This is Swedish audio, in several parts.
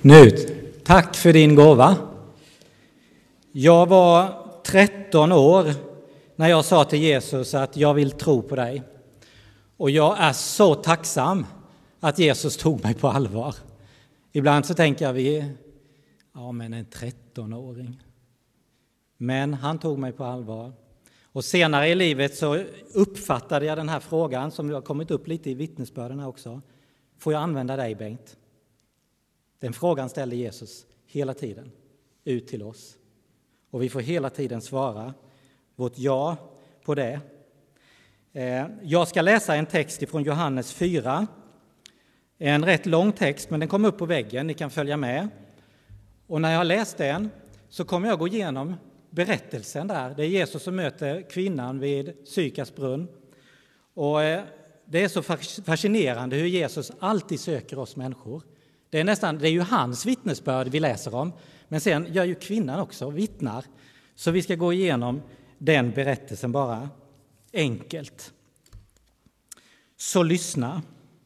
Nu, tack för din gåva. Jag var 13 år när jag sa till Jesus att jag vill tro på dig. Och jag är så tacksam att Jesus tog mig på allvar. Ibland så tänker vi, men en 13-åring. Men han tog mig på allvar. Och senare i livet så uppfattade jag den här frågan som har kommit upp lite i vittnesbörden här också. Får jag använda dig, Bengt? Den frågan ställde Jesus hela tiden ut till oss. Och vi får hela tiden svara vårt ja på det. Jag ska läsa en text från Johannes 4. En rätt lång text, men den kommer upp på väggen. Ni kan följa med. Och när jag har läst den så kommer jag gå igenom berättelsen där. Det är Jesus som möter kvinnan vid Sykars brunn. Och det är så fascinerande hur Jesus alltid söker oss människor. Det är ju hans vittnesbörd vi läser om. Men sen gör ju kvinnan också vittnar. Så vi ska gå igenom den berättelsen bara enkelt. Så lyssna.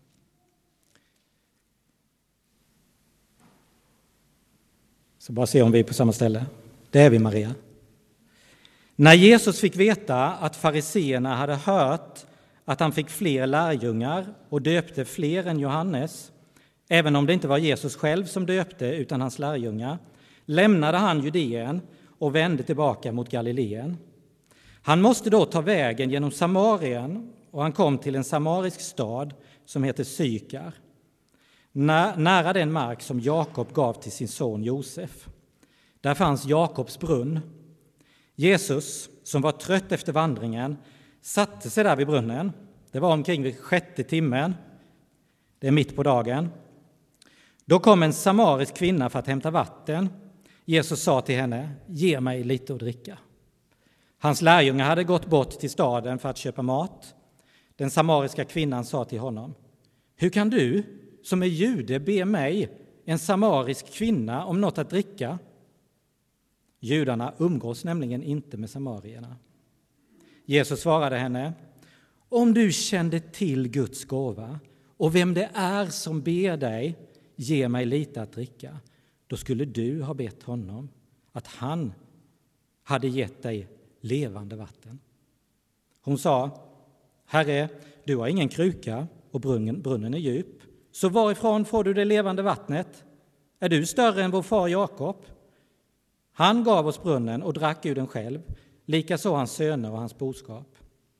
Så bara se om vi är på samma ställe. Det är vi, Maria. När Jesus fick veta att fariseerna hade hört att han fick fler lärjungar och döpte fler än Johannes, även om det inte var Jesus själv som döpte utan hans lärjungar, lämnade han Judeen och vände tillbaka mot Galileen. Han måste då ta vägen genom Samarien och han kom till en samarisk stad som heter Sykar, nära den mark som Jakob gav till sin son Josef. Där fanns Jakobs brunn. Jesus, som var trött efter vandringen, satte sig där vid brunnen. Det var omkring vid 6:e timmen. Det är mitt på dagen. Då kom en samarisk kvinna för att hämta vatten. Jesus sa till henne, ge mig lite att dricka. Hans lärjungar hade gått bort till staden för att köpa mat. Den samariska kvinnan sa till honom, hur kan du som är jude be mig, en samarisk kvinna, om något att dricka? Judarna umgås nämligen inte med samarierna. Jesus svarade henne, om du kände till Guds gåva och vem det är som ber dig, ge mig lite att dricka, då skulle du ha bett honom att han hade gett dig levande vatten. Hon sa, Herre, du har ingen kruka och brunnen är djup, så varifrån får du det levande vattnet? Är du större än vår far Jakob? Han gav oss brunnen och drack ur den själv, likaså hans söner och hans boskap.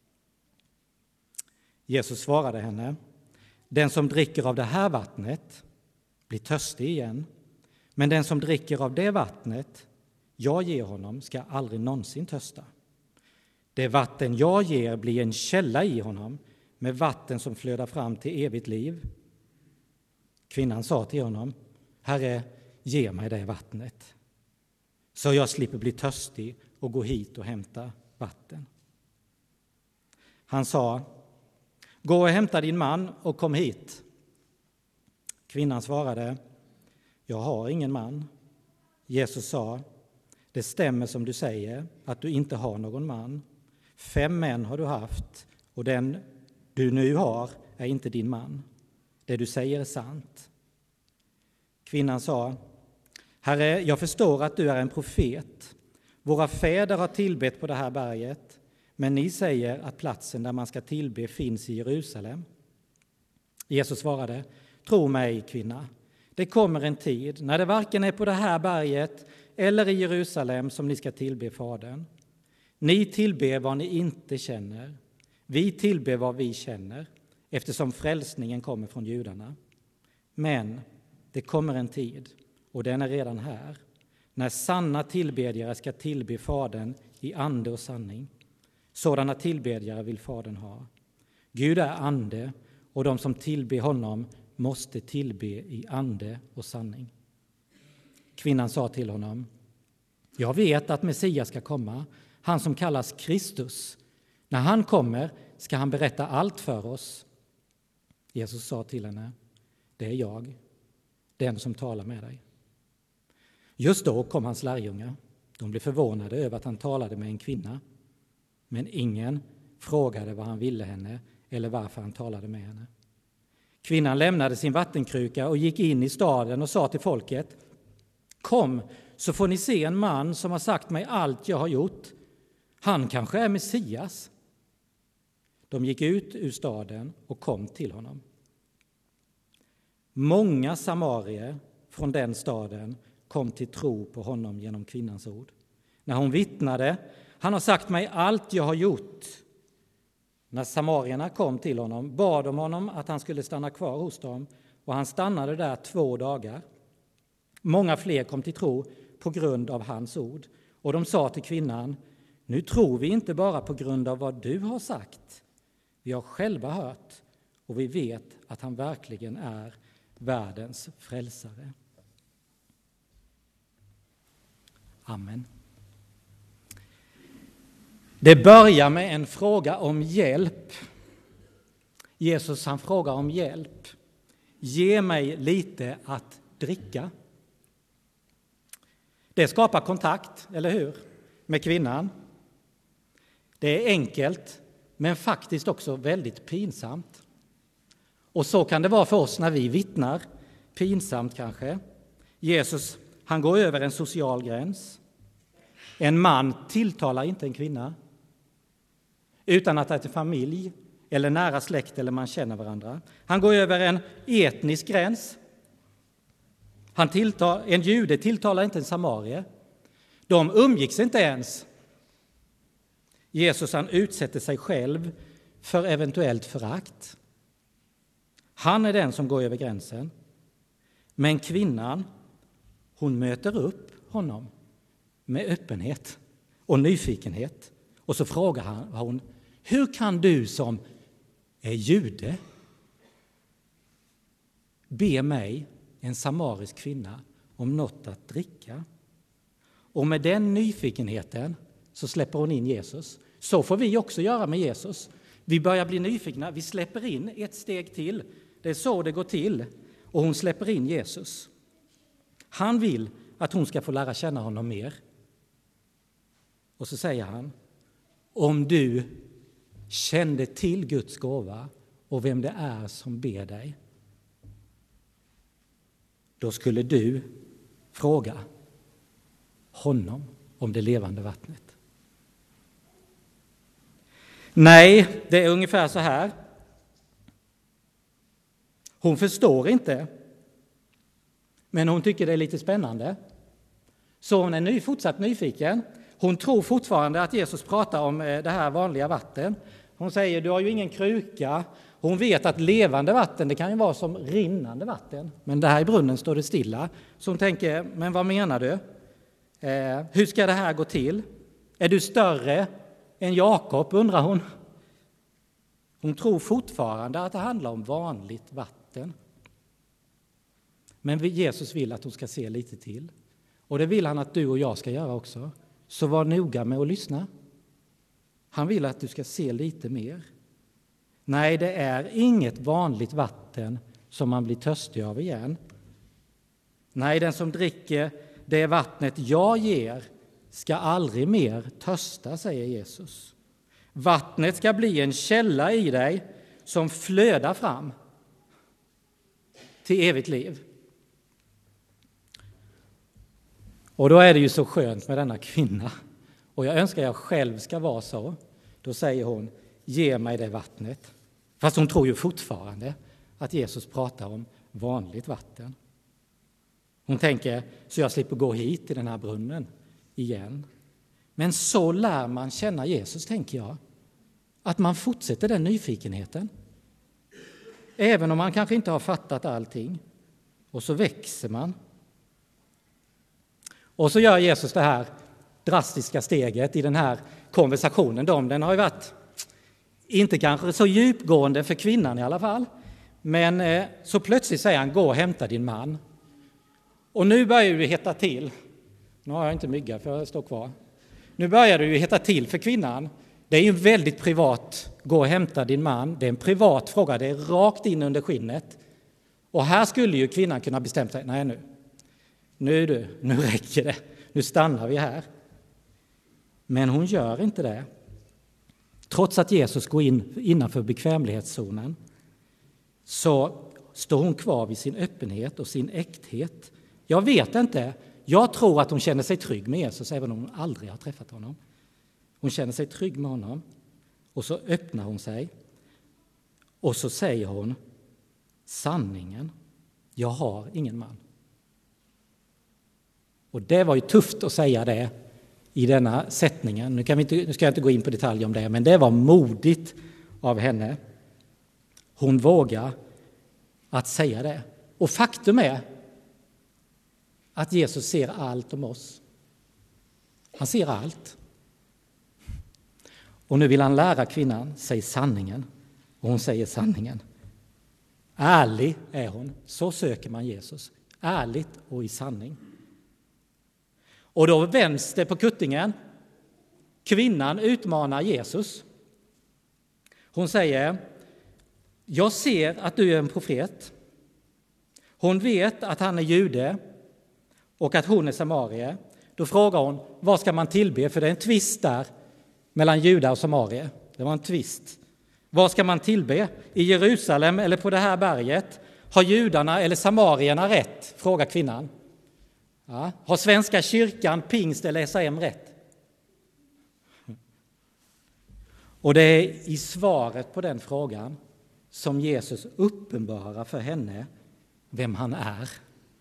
Jesus svarade henne, den som dricker av det här vattnet blir törstig igen, men den som dricker av det vattnet jag ger honom ska aldrig någonsin törsta. Det vatten jag ger blir en källa i honom med vatten som flödar fram till evigt liv. Kvinnan sa till honom, Herre, ge mig det vattnet, så jag slipper bli törstig och gå hit och hämta vatten. Han sa, gå och hämta din man och kom hit. Kvinnan svarade, jag har ingen man. Jesus sa, det stämmer som du säger att du inte har någon man. 5 män har du haft och den du nu har är inte din man. Det du säger är sant. Kvinnan sa, Herre, jag förstår att du är en profet. Våra fäder har tillbett på det här berget, men ni säger att platsen där man ska tillbe finns i Jerusalem. Jesus svarade, tro mig, kvinna, det kommer en tid när det varken är på det här berget eller i Jerusalem som ni ska tillbe Fadern. Ni tillber vad ni inte känner. Vi tillber vad vi känner, eftersom frälsningen kommer från judarna. Men det kommer en tid, och den är redan här, när sanna tillbedjare ska tillbe Fadern i ande och sanning. Sådana tillbedjare vill Fadern ha. Gud är ande, och de som tillber honom måste tillbe i ande och sanning. Kvinnan sa till honom, jag vet att Messias ska komma, han som kallas Kristus. När han kommer ska han berätta allt för oss. Jesus sa till henne, det är jag, den som talar med dig. Just då kom hans lärjungar. De blev förvånade över att han talade med en kvinna. Men ingen frågade vad han ville henne eller varför han talade med henne. Kvinnan lämnade sin vattenkruka och gick in i staden och sa till folket: Kom, så får ni se en man som har sagt mig allt jag har gjort. Han kanske är Messias. De gick ut ur staden och kom till honom. Många samarier från den staden kom till tro på honom genom kvinnans ord. När hon vittnade: Han har sagt mig allt jag har gjort. När samarierna kom till honom bad de honom att han skulle stanna kvar hos dem, och han stannade där 2 dagar. Många fler kom till tro på grund av hans ord, och de sa till kvinnan: Nu tror vi inte bara på grund av vad du har sagt. Vi har själva hört, och vi vet att han verkligen är världens frälsare. Amen. Det börjar med en fråga om hjälp. Jesus, han frågar om hjälp. Ge mig lite att dricka. Det skapar kontakt, eller hur? Med kvinnan. Det är enkelt, men faktiskt också väldigt pinsamt. Och så kan det vara för oss när vi vittnar. Pinsamt kanske. Jesus, han går över en social gräns. En man tilltalar inte en kvinna utan att det är familj eller nära släkt eller man känner varandra. Han går över en etnisk gräns. En jude tilltalar inte en samarier. De umgicks inte ens. Jesus, han utsätter sig själv för eventuellt förakt. Han är den som går över gränsen. Men kvinnan, hon möter upp honom med öppenhet och nyfikenhet. Och så frågar hon: Hur kan du som är jude be mig, en samarisk kvinna, om något att dricka? Och med den nyfikenheten så släpper hon in Jesus. Så får vi också göra med Jesus. Vi börjar bli nyfikna, vi släpper in ett steg till. Det är så det går till. Och hon släpper in Jesus. Han vill att hon ska få lära känna honom mer. Och så säger han: Om du kände till Guds gåva och vem det är som ber dig, då skulle du fråga honom om det levande vattnet. Nej, det är ungefär så här. Hon förstår inte, men hon tycker det är lite spännande. Så hon är fortsatt nyfiken. Hon tror fortfarande att Jesus pratar om det här vanliga vatten. Hon säger: Du har ju ingen kruka. Hon vet att levande vatten, det kan ju vara som rinnande vatten. Men där i brunnen står det stilla. Så hon tänker: Men vad menar du? Hur ska det här gå till? Är du större än Jakob, undrar hon. Hon tror fortfarande att det handlar om vanligt vatten. Men Jesus vill att hon ska se lite till. Och det vill han att du och jag ska göra också. Så var noga med att lyssna. Han vill att du ska se lite mer. Nej, det är inget vanligt vatten som man blir törstig av igen. Nej, den som dricker det vattnet jag ger ska aldrig mer törsta, säger Jesus. Vattnet ska bli en källa i dig som flödar fram till evigt liv. Och då är det ju så skönt med denna kvinna. Och jag önskar jag själv ska vara så. Då säger hon: Ge mig det vattnet. Fast hon tror ju fortfarande att Jesus pratar om vanligt vatten. Hon tänker: så jag slipper gå hit till den här brunnen igen. Men så lär man känna Jesus, tänker jag. Att man fortsätter den nyfikenheten. Även om man kanske inte har fattat allting. Och så växer man. Och så gör Jesus det här drastiska steget i den här konversationen. Den har ju varit inte kanske så djupgående för kvinnan i alla fall. Men så plötsligt säger han: Gå och hämta din man. Och nu börjar det hetta till. Nu har jag inte mygga för jag står kvar. Nu börjar det ju hetta till för kvinnan. Det är ju väldigt privat. Gå och hämta din man. Det är en privat fråga. Det är rakt in under skinnet. Och här skulle ju kvinnan kunna bestämma sig: Nej, nu räcker det. Nu stannar vi här. Men hon gör inte det. Trots att Jesus går in innanför bekvämlighetszonen så står hon kvar vid sin öppenhet och sin äkthet. Jag vet inte. Jag tror att hon känner sig trygg med Jesus även om hon aldrig har träffat honom. Hon känner sig trygg med honom och så öppnar hon sig och så säger hon sanningen. Jag har ingen man. Och det var ju tufft att säga det i denna sättningen. Nu ska jag inte gå in på detaljer om det, men det var modigt av henne. Hon vågar att säga det. Och faktum är att Jesus ser allt om oss. Han ser allt. Och nu vill han lära kvinnan, säg sanningen. Och hon säger sanningen. Ärlig är hon. Så söker man Jesus. Ärligt och i sanning. Och då vänds det på kuttingen. Kvinnan utmanar Jesus. Hon säger, jag ser att du är en profet. Hon vet att han är jude och att hon är samarie. Då frågar hon, vad ska man tillbe? För det är en tvist där mellan judar och samarie. Det var en tvist. Vad ska man tillbe? I Jerusalem eller på det här berget? Har judarna eller samarierna rätt? Frågar kvinnan. Ja. Har Svenska kyrkan, pingst eller SAM rätt? Och det är i svaret på den frågan som Jesus uppenbarar för henne vem han är.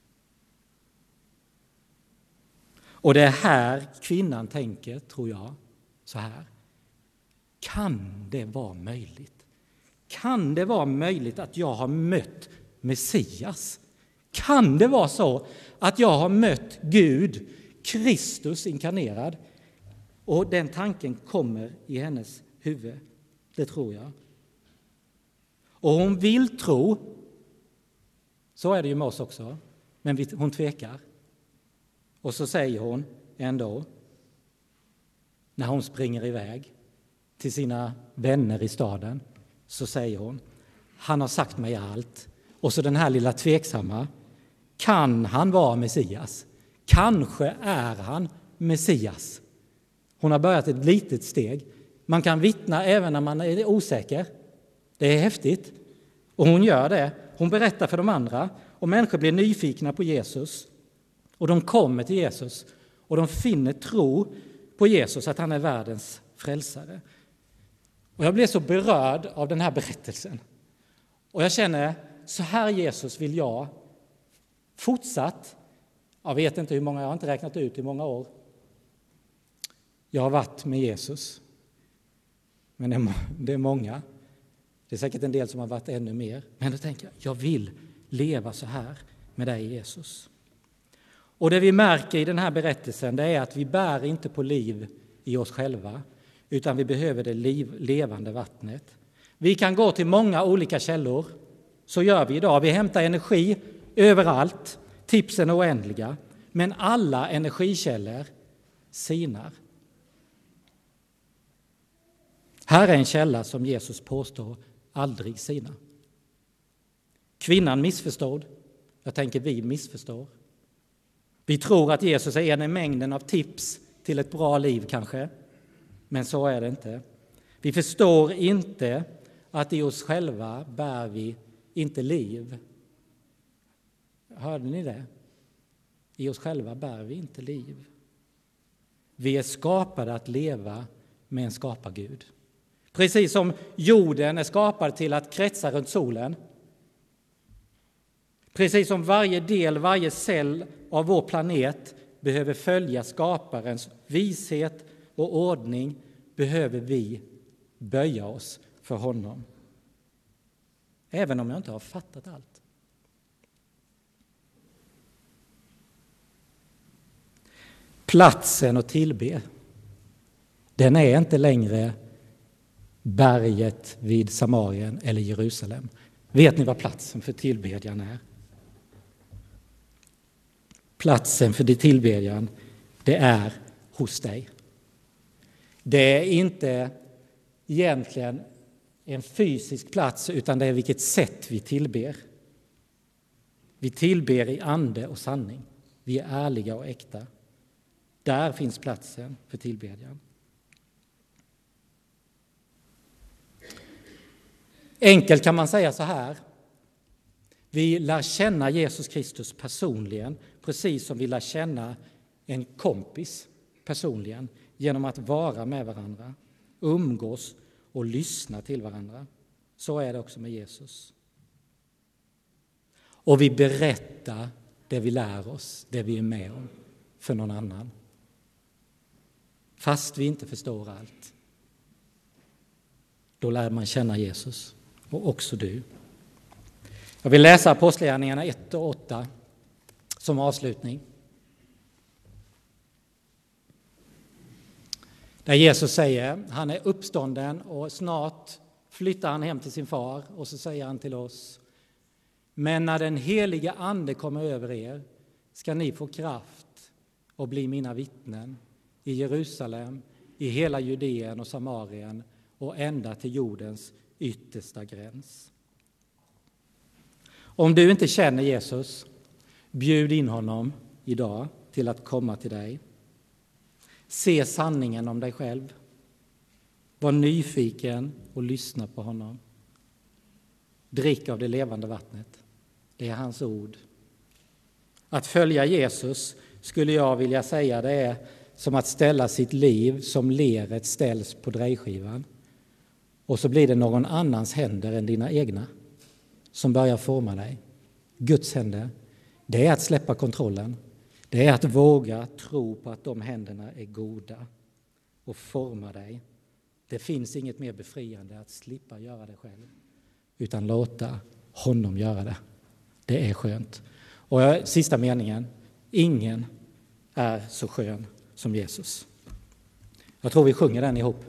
Och det är här kvinnan tänker, tror jag, så här. Kan det vara möjligt? Kan det vara möjligt att jag har mött Messias? Kan det vara så att jag har mött Gud, Kristus inkarnerad? Och den tanken kommer i hennes huvud, det tror jag. Och hon vill tro, så är det ju med oss också, men hon tvekar. Och så säger hon ändå, när hon springer iväg till sina vänner i staden, så säger hon, han har sagt mig allt. Och så den här lilla tveksamma, kan han vara Messias? Kanske är han Messias. Hon har börjat ett litet steg. Man kan vittna även när man är osäker. Det är häftigt. Och hon gör det. Hon berättar för de andra. Och människor blir nyfikna på Jesus. Och de kommer till Jesus. Och de finner tro på Jesus, att han är världens frälsare. Och jag blev så berörd av den här berättelsen. Och jag känner, så här Jesus vill jag fortsatt. Jag vet inte hur många, jag har inte räknat ut i många år. Jag har varit med Jesus. Men det är många. Det är säkert en del som har varit ännu mer. Men då tänker jag vill leva så här med dig Jesus. Och det vi märker i den här berättelsen, det är att vi bär inte på liv i oss själva, utan vi behöver det levande vattnet. Vi kan gå till många olika källor. Så gör vi idag. Vi hämtar energi överallt. Tipsen är oändliga. Men alla energikällor sinar. Här är en källa som Jesus påstår aldrig sinar. Kvinnan missförstod. Jag tänker vi missförstår. Vi tror att Jesus är en i mängden av tips till ett bra liv kanske. Men så är det inte. Vi förstår inte att i oss själva bär vi inte liv. Hörde ni det? I oss själva bär vi inte liv. Vi är skapade att leva med en skapargud. Precis som jorden är skapad till att kretsa runt solen. Precis som varje del, varje cell av vår planet behöver följa skaparens vishet och ordning, behöver vi böja oss för honom. Även om jag inte har fattat allt. Platsen att tillbe, den är inte längre berget vid Samarien eller Jerusalem. Vet ni vad platsen för tillbedjan är? Platsen för tillbedjan, det är hos dig. Det är inte egentligen en fysisk plats, utan det är vilket sätt vi tillber. Vi tillber i ande och sanning. Vi är ärliga och äkta. Där finns platsen för tillbedjan. Enkelt kan man säga så här. Vi lär känna Jesus Kristus personligen, precis som vi lär känna en kompis personligen, genom att vara med varandra, umgås och lyssna till varandra. Så är det också med Jesus. Och vi berättar det vi lär oss, det vi är med om, för någon annan. Fast vi inte förstår allt. Då lär man känna Jesus, och också du. Jag vill läsa Apostlagärningarna 1 och 8 som avslutning. Där Jesus säger, han är uppstånden och snart flyttar han hem till sin far, och så säger han till oss: men när den heliga ande kommer över er ska ni få kraft och bli mina vittnen i Jerusalem, i hela Judeen och Samarien och ända till jordens yttersta gräns. Om du inte känner Jesus, bjud in honom idag till att komma till dig. Se sanningen om dig själv. Var nyfiken och lyssna på honom. Drick av det levande vattnet. Det är hans ord. Att följa Jesus, skulle jag vilja säga, det är som att ställa sitt liv som leret ställs på drejskivan. Och så blir det någon annans händer än dina egna som börjar forma dig. Guds händer, det är att släppa kontrollen. Det är att våga tro på att de händerna är goda och forma dig. Det finns inget mer befriande att slippa göra det själv, utan låta honom göra det. Det är skönt. Och sista meningen, ingen är så skön som Jesus. Jag tror vi sjunger den ihop.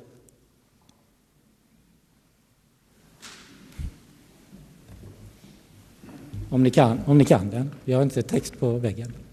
Om ni kan den. Vi har inte text på väggen.